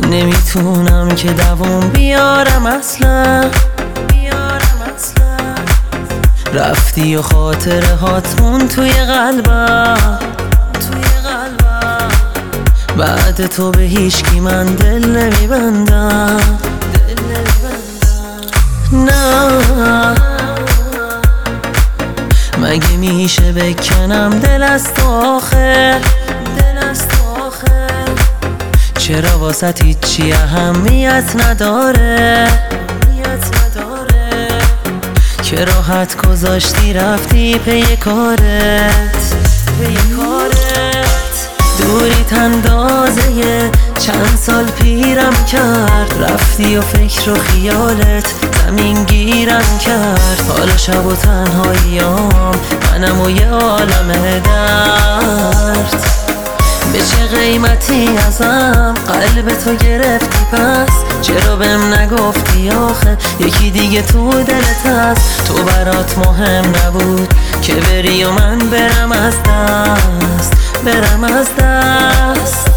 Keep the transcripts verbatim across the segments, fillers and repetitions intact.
نمیتونم که دوام بیارم اصلا بیارم اصلا رفتی و خاطره هاتمون توی قلبم توی قلبم بعد تو به هیچکی من دل نمیبندم دل نمیبندم نه مگه میشه بکنم دل از تو آخر دل از تو آخر چرا واسه هیچی اهمیت نداره اهمیت نداره که راحت گذاشتی رفتی پی کارت پی کارت دوریت اندازه چند سال پیرم کرد رفتی و فکر و خیالت زمین گیرم کرد حالا شب و تنهاییام منم و یه عالم درد به چه قیمتی ازم قلب تو گرفتی پس چرا بهم نگفتی آخه یکی دیگه تو دلت هست تو برات مهم نبود که بری و من برم از دست برم از دست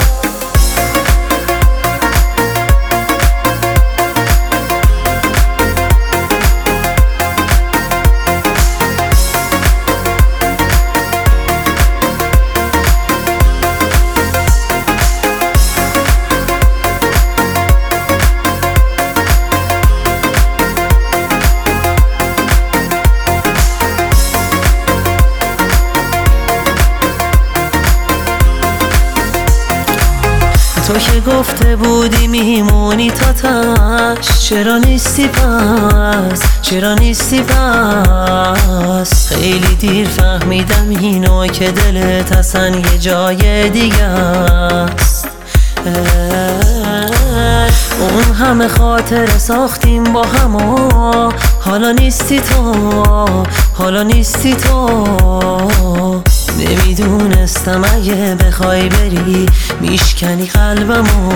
تو که گفته بودی میمونی تا تاش چرا نیستی پس چرا نیستی پس خیلی دیر فهمیدم اینو که دلت اصلا یه جای دیگه است اون همه خاطر ساختیم با هم و حالا نیستی تو حالا نیستی تو نمیدونستم اگه بخوای بری میشکنی قلبمو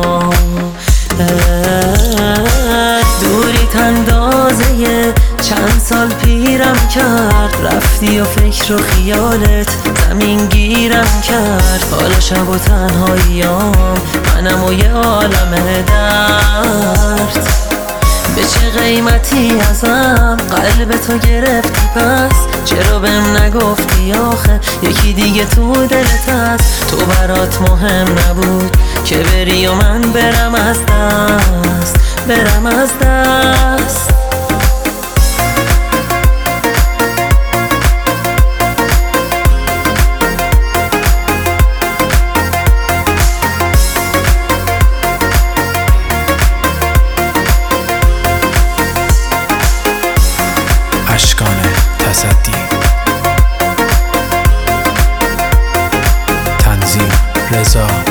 دوریت اندازه چند سال پیرم کرد رفتی و فکر و خیالت زمین گیرم کرد حالا شب و تنهاییام منم و یه عالم درد به چه قیمتی ازم قلب تو گرفتی پس چرا بهم نگفتی آخه یکی دیگه تو دلت هست تو برات مهم نبود که بری و من برم از دست برم از دست اشکان تصدی تنظیم رضا